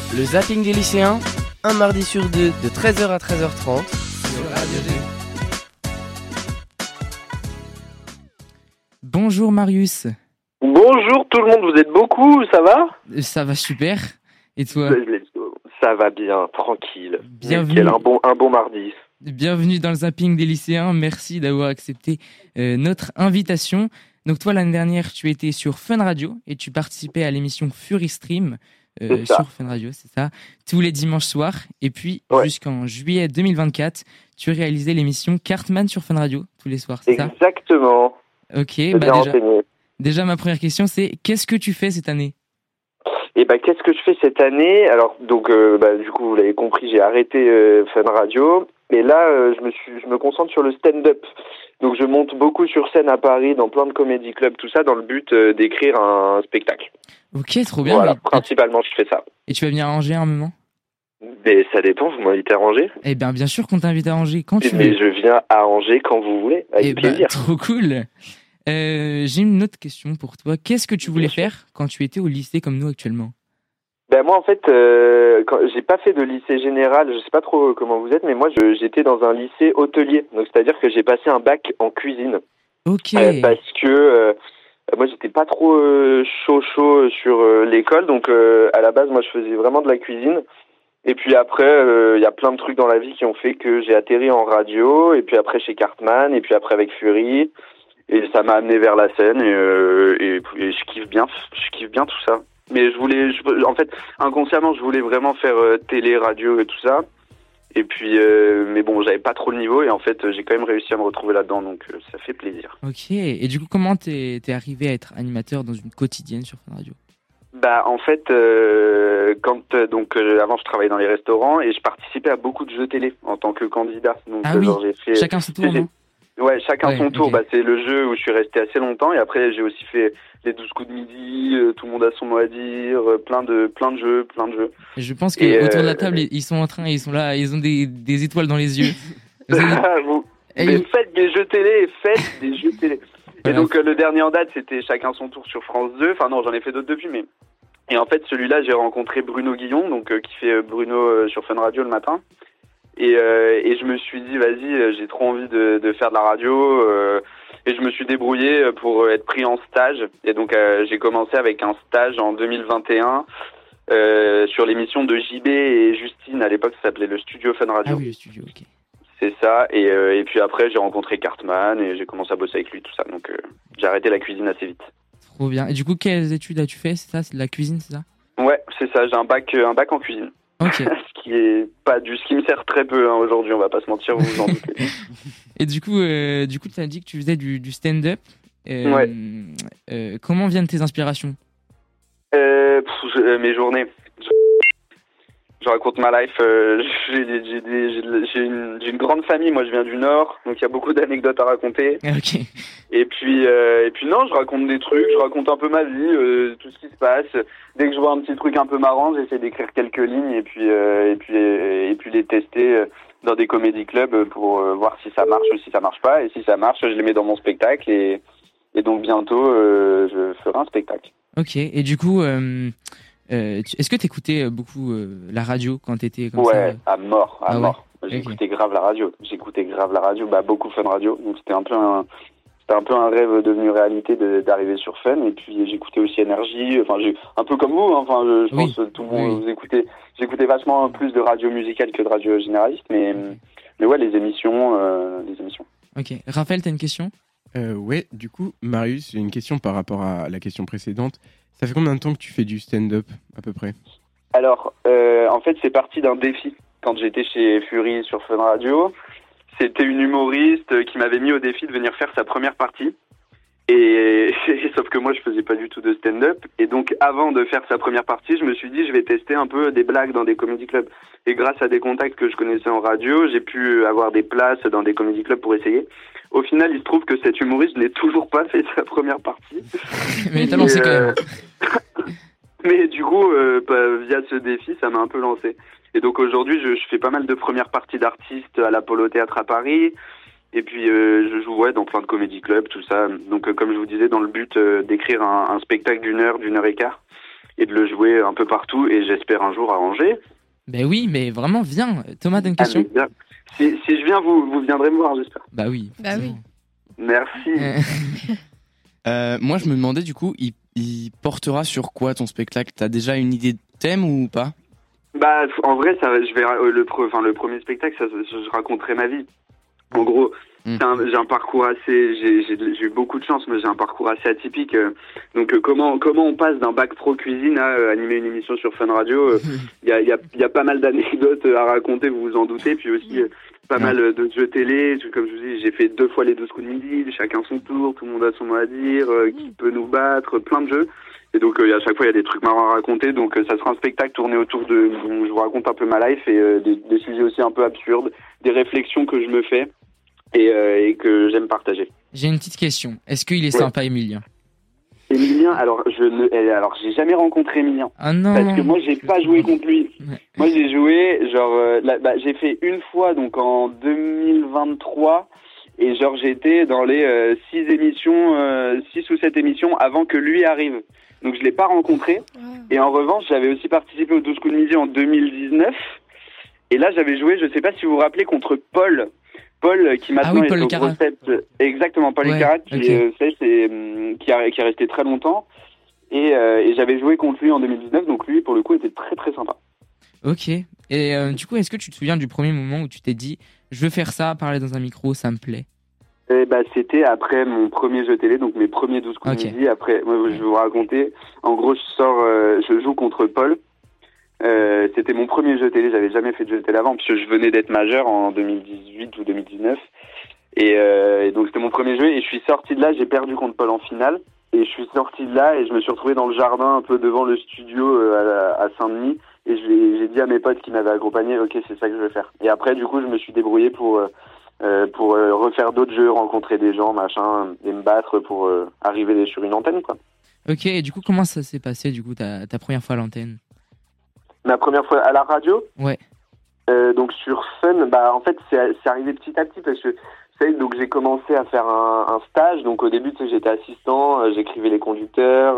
Le zapping des lycéens, un mardi sur deux de 13h à 13h30 sur Radio G. Bonjour Marius. Bonjour tout le monde, vous êtes beaucoup, ça va ? Ça va super. Et toi ? Ça va bien, tranquille. Bienvenue. Nickel, un bon mardi. Bienvenue dans le zapping des lycéens. Merci d'avoir accepté notre invitation. Donc toi, l'année dernière, tu étais sur Fun Radio et tu participais à l'émission Fury Stream sur Fun Radio, c'est ça, tous les dimanches soirs. Et puis, jusqu'en juillet 2024, tu réalisais l'émission Cartman sur Fun Radio tous les soirs, c'est ça ? Exactement. Ok, bien déjà ma première question, c'est qu'est-ce que tu fais cette année ? Qu'est-ce que je fais cette année ? Alors, donc, du coup, vous l'avez compris, j'ai arrêté Fun Radio. Mais là, je me concentre sur le stand-up. Donc, je monte beaucoup sur scène à Paris, dans plein de comédie clubs, tout ça, dans le but d'écrire un spectacle. Ok, trop bien. Voilà, principalement, je fais ça. Et tu vas venir à Angers un moment ? Mais ça dépend, vous m'invitez à Angers ? Eh bien sûr qu'on t'invite à Angers, quand tu veux. Mais je viens à Angers quand vous voulez, avec plaisir. Trop cool. J'ai une autre question pour toi. Qu'est-ce que tu voulais faire quand tu étais au lycée comme nous actuellement ? Moi, en fait, j'ai pas fait de lycée général, je sais pas trop comment vous êtes, mais moi, j'étais dans un lycée hôtelier. Donc, c'est-à-dire que j'ai passé un bac en cuisine. Ok. Parce que moi, j'étais pas trop chaud sur l'école. Donc, à la base, moi, je faisais vraiment de la cuisine. Et puis après, il y a plein de trucs dans la vie qui ont fait que j'ai atterri en radio. Et puis après, chez Cartman. Et puis après, avec Fury. Et ça m'a amené vers la scène. Et je kiffe bien tout ça. Mais en fait, inconsciemment, je voulais vraiment faire télé, radio et tout ça. Et puis, mais bon, j'avais pas trop le niveau et en fait, j'ai quand même réussi à me retrouver là-dedans, donc ça fait plaisir. Ok. Et du coup, comment t'es arrivé à être animateur dans une quotidienne sur Fun Radio ? En fait, avant, je travaillais dans les restaurants et je participais à beaucoup de jeux télé en tant que candidat. Donc, j'ai fait. Chacun son tour, non ? Ouais, chacun son tour. Okay. C'est le jeu où je suis resté assez longtemps et après j'ai aussi fait les 12 coups de midi, tout le monde a son mot à dire, plein de jeux. Et je pense que autour de la table, ils sont là, ils ont des étoiles dans les yeux. Faites des jeux télé, Voilà. Et donc le dernier en date, c'était chacun son tour sur France 2. Enfin non, j'en ai fait d'autres depuis, mais et en fait celui-là, j'ai rencontré Bruno Guillon, donc qui fait Bruno sur Fun Radio le matin. Et je me suis dit, vas-y, j'ai trop envie de faire de la radio. Et je me suis débrouillé pour être pris en stage. Et donc, j'ai commencé avec un stage en 2021 sur l'émission de JB et Justine. À l'époque, ça s'appelait le Studio Fun Radio. Ah oui, le studio, ok. C'est ça. Et puis après, j'ai rencontré Cartman et j'ai commencé à bosser avec lui, tout ça. Donc, j'ai arrêté la cuisine assez vite. Trop bien. Et du coup, quelles études as-tu fait ? C'est ça ? C'est de la cuisine, c'est ça ? Ouais, c'est ça. J'ai un bac en cuisine. Ok. Ce qui me sert très peu aujourd'hui, on va pas se mentir, vous vous en doutez. Et du coup, tu as dit que tu faisais du stand-up. Ouais. Comment viennent tes inspirations ? Mes journées. Je raconte ma life. J'ai une grande famille. Moi, je viens du Nord, donc il y a beaucoup d'anecdotes à raconter. Ok. Et puis non, je raconte des trucs. Je raconte un peu ma vie, tout ce qui se passe. Dès que je vois un petit truc un peu marrant, j'essaie d'écrire quelques lignes et puis les tester dans des comédie clubs pour voir si ça marche ou si ça marche pas. Et si ça marche, je les mets dans mon spectacle et donc bientôt je ferai un spectacle. Ok. Et du coup, est-ce que t'écoutais beaucoup la radio quand t'étais comme ça ? Ouais, à mort. Ouais. J'écoutais grave la radio. Beaucoup Fun Radio. Donc c'était un peu un rêve devenu réalité d'arriver sur Fun. Et puis j'écoutais aussi Énergie. Enfin, un peu comme vous. Je pense que tout le monde vous écoutez. J'écoutais vachement plus de radio musicale que de radio généraliste. Mais ouais, les émissions. Ok. Raphaël, t'as une question ? Ouais, du coup, Marius, j'ai une question par rapport à la question précédente. Ça fait combien de temps que tu fais du stand-up, à peu près ? Alors, en fait, c'est parti d'un défi. Quand j'étais chez Fury sur Fun Radio, c'était une humoriste qui m'avait mis au défi de venir faire sa première partie. Et sauf que moi, je faisais pas du tout de stand-up. Et donc, avant de faire sa première partie, je me suis dit, je vais tester un peu des blagues dans des comédie clubs. Et grâce à des contacts que je connaissais en radio, j'ai pu avoir des places dans des comédie clubs pour essayer. Au final, il se trouve que cet humoriste, je n'ai toujours pas fait sa première partie. Mais t'as lancé quand même. Mais du coup, via ce défi, ça m'a un peu lancé. Et donc aujourd'hui, je fais pas mal de premières parties d'artistes à l'Apollo Théâtre à Paris. Et puis je joue dans plein de comédie clubs, tout ça. Donc comme je vous disais, dans le but d'écrire un spectacle d'une heure et quart. et de le jouer un peu partout, et j'espère un jour à Angers. Ben oui, mais vraiment, viens. Thomas, t'as une question? Ah, si je viens, vous viendrez me voir, j'espère. Bah oui. Bah oui. Merci. Moi, je me demandais du coup, il portera sur quoi ton spectacle? T'as déjà une idée de thème ou pas? Bah, en vrai, le premier spectacle, je raconterai ma vie. En gros, j'ai un parcours assez, j'ai eu beaucoup de chance, mais j'ai un parcours assez atypique. Donc, comment on passe d'un bac pro cuisine à animer une émission sur Fun Radio? Il y a pas mal d'anecdotes à raconter, vous vous en doutez, puis aussi pas mal de jeux télé. Comme je vous dis, j'ai fait 2 fois les 12 coups de midi, chacun son tour, tout le monde a son mot à dire, qui peut nous battre, plein de jeux. Et donc, à chaque fois, il y a des trucs marrants à raconter. Donc, ça sera un spectacle tourné autour de... Je vous raconte un peu ma life et des sujets aussi un peu absurdes, des réflexions que je me fais et que j'aime partager. J'ai une petite question. Est-ce qu'il est sympa, Emilien? Emilien, alors j'ai jamais rencontré Emilien. Ah non. Parce que moi, j'ai pas joué contre lui. Ouais. Moi, j'ai joué, j'ai fait une fois, donc en 2023... Et j'étais dans les 6 ou 7 émissions avant que lui arrive. Donc je l'ai pas rencontré. Et en revanche, j'avais aussi participé aux 12 coups de midi en 2019. Et là, j'avais joué, je sais pas si vous vous rappelez, contre Paul. Paul, qui maintenant est au Gros Set. Exactement, Paul Ecarat, qui est resté très longtemps. Et j'avais joué contre lui en 2019. Donc lui, pour le coup, était très très sympa. Ok. Et du coup, est-ce que tu te souviens du premier moment où tu t'es dit, je veux faire ça, parler dans un micro, ça me plaît? C'était après mon premier jeu télé, donc mes premiers 12 coups de midi. Après, je vais vous raconter. En gros, je joue contre Paul. C'était mon premier jeu télé, j'avais jamais fait de jeu télé avant, puisque je venais d'être majeur en 2018 ou 2019. Et donc c'était mon premier jeu, et je suis sorti de là, j'ai perdu contre Paul en finale. Et je suis sorti de là, et je me suis retrouvé dans le jardin, un peu devant le studio à Saint-Denis. Et j'ai dit à mes potes qui m'avaient accompagné, ok, c'est ça que je veux faire. Et après, du coup, je me suis débrouillé pour refaire d'autres jeux, rencontrer des gens, machin, et me battre pour arriver sur une antenne, quoi. Ok, et du coup, comment ça s'est passé, du coup, ta première fois à l'antenne? Ma première fois à la radio? Ouais. Donc sur Fun, en fait, c'est arrivé petit à petit, parce que donc j'ai commencé à faire un stage. Donc au début, j'étais assistant, j'écrivais les conducteurs,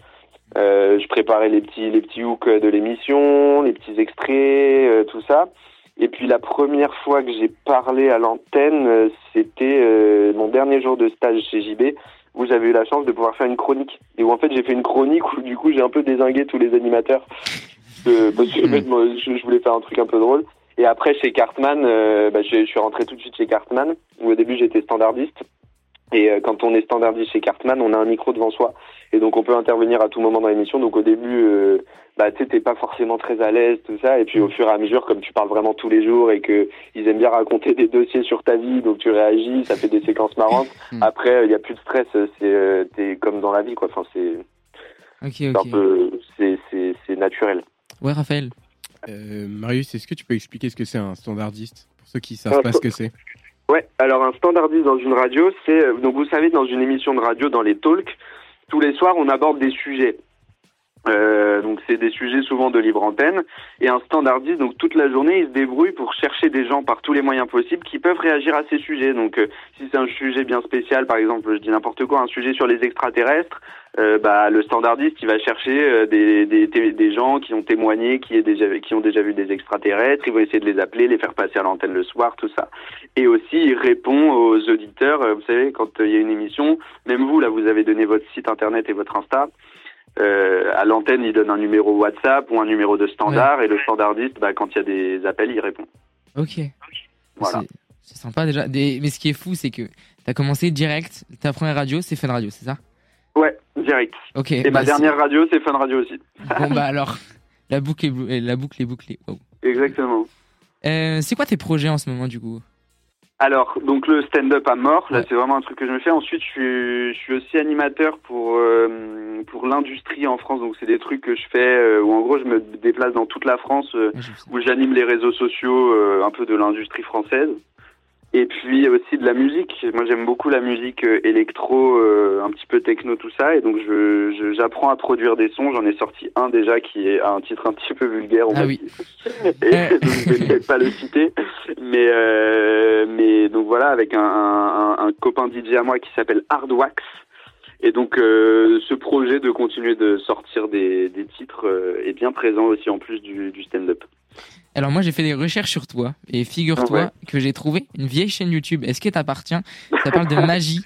je préparais les petits hooks de l'émission, les petits extraits, tout ça. Et puis la première fois que j'ai parlé à l'antenne, c'était mon dernier jour de stage chez JB, où j'avais eu la chance de pouvoir faire une chronique. Et où en fait j'ai fait une chronique où du coup j'ai un peu dézingué tous les animateurs, parce que je voulais faire un truc un peu drôle. Et après chez Cartman, je suis rentré tout de suite chez Cartman, où au début j'étais standardiste. Et quand on est standardiste chez Cartman, on a un micro devant soi. Et donc on peut intervenir à tout moment dans l'émission. Donc au début, t'es pas forcément très à l'aise, tout ça. Et puis au fur et à mesure, comme tu parles vraiment tous les jours et que ils aiment bien raconter des dossiers sur ta vie, donc tu réagis, ça fait des séquences marrantes. Après, il y a plus de stress, t'es comme dans la vie, quoi. Enfin, c'est un peu, c'est naturel. Ouais, Raphaël. Marius, est-ce que tu peux expliquer ce que c'est un standardiste pour ceux qui savent pas ce que c'est? Ouais, alors un standardiste dans une radio, c'est donc vous savez, dans une émission de radio, dans les talks, tous les soirs on aborde des sujets. Donc c'est des sujets souvent de libre antenne, et un standardiste, donc toute la journée il se débrouille pour chercher des gens par tous les moyens possibles qui peuvent réagir à ces sujets. Donc si c'est un sujet bien spécial, par exemple, je dis n'importe quoi, un sujet sur les extraterrestres, le standardiste il va chercher des gens qui ont témoigné, qui ont déjà vu des extraterrestres, il va essayer de les appeler, les faire passer à l'antenne le soir, tout ça. Et aussi il répond aux auditeurs, vous savez, quand il y a une émission, même vous là vous avez donné votre site internet et votre Insta. À l'antenne, il donne un numéro WhatsApp ou un numéro de standard, et le standardiste, quand il y a des appels, il répond. Ok. Voilà. C'est sympa déjà. Mais ce qui est fou, c'est que t'as commencé direct, ta première radio, c'est Fun Radio, c'est ça? Ouais, direct. Ok. Et ma dernière radio, c'est Fun Radio aussi. Bon alors, la boucle est bouclée. Wow. Exactement. C'est quoi tes projets en ce moment du coup? Alors, donc le stand-up à mort, là c'est vraiment un truc que je me fais. Ensuite, je suis aussi animateur pour l'industrie en France. Donc c'est des trucs que je fais où en gros je me déplace dans toute la France, où j'anime les réseaux sociaux un peu de l'industrie française. Et puis aussi de la musique. Moi j'aime beaucoup la musique électro, un petit peu techno, tout ça. Et donc j'apprends à produire des sons. J'en ai sorti un déjà qui est un titre un petit peu vulgaire. Oui. Et donc je vais peut-être pas le citer. Mais donc voilà, avec un copain DJ à moi qui s'appelle Hardwax. Et donc ce projet de continuer de sortir des titres bien présent aussi en plus du stand-up. Alors moi j'ai fait des recherches sur toi et figure-toi que j'ai trouvé une vieille chaîne YouTube. Est-ce que t'appartient? Ça parle de magie.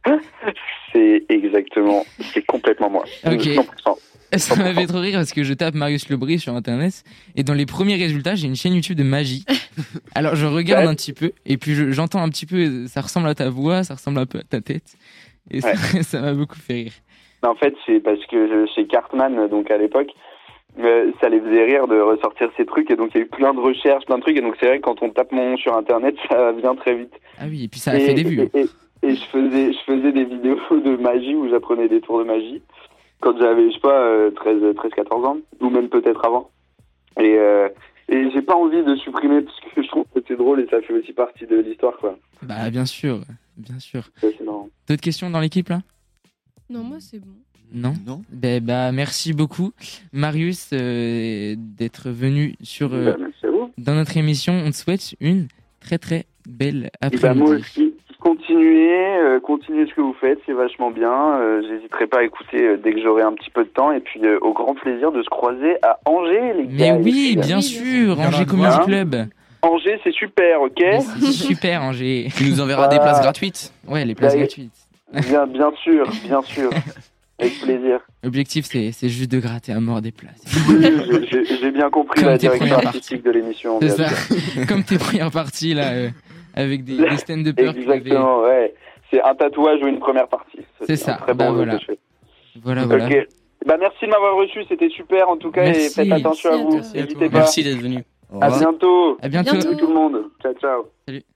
C'est complètement moi. Ok. 100%. Ça m'avait trop rire parce que je tape Marius Lebris sur internet et dans les premiers résultats j'ai une chaîne YouTube de magie. Alors je regarde un petit peu et puis j'entends un petit peu, ça ressemble à ta voix, ça ressemble un peu à ta tête et ça m'a beaucoup fait rire. En fait c'est parce que chez Cartman, donc à l'époque, ça les faisait rire de ressortir ces trucs et donc il y a eu plein de recherches, plein de trucs et donc c'est vrai que quand on tape mon nom sur internet ça vient très vite. Ah oui, et puis ça a fait des vues. Et je faisais des vidéos de magie où j'apprenais des tours de magie quand j'avais, je sais pas, 13-14 ans, ou même peut-être avant. Et j'ai pas envie de supprimer parce que je trouve que c'est drôle et ça fait aussi partie de l'histoire, quoi. Bah bien sûr, bien sûr. Ça, c'est marrant. D'autres questions dans l'équipe là? Non, moi c'est bon. Non. Bah merci beaucoup Marius d'être venu merci à vous. dans notre émission. On te souhaite une très très belle Et après-midi. moi aussi. Continuez ce que vous faites, c'est vachement bien. J'hésiterai pas à écouter dès que j'aurai un petit peu de temps. Et puis au grand plaisir de se croiser à Angers, les Mais gars. oui, bien sûr, Angers Comedy Club. Angers, c'est super, ok? Mais c'est super Angers. Tu nous enverras des places gratuites. Ouais, les places Bah, gratuites. Bien sûr. Avec plaisir. L'objectif c'est juste de gratter à mort des places. J'ai bien compris Comme la tes direction premières artistique de l'émission. C'est bien ça. sûr. Comme tes premières parties là avec des stand-uppers. Exactement, ouais. C'est un tatouage ou une première partie. C'est ça. Très Bah bon voilà. jeu que je fais. Voilà. Ok. Bah merci de m'avoir reçu, c'était super en tout cas Merci. et faites attention à Merci à vous. toi. N'hésitez pas. Merci d'être venu. À bientôt. À bientôt. Salut tout le monde. Ciao. Salut.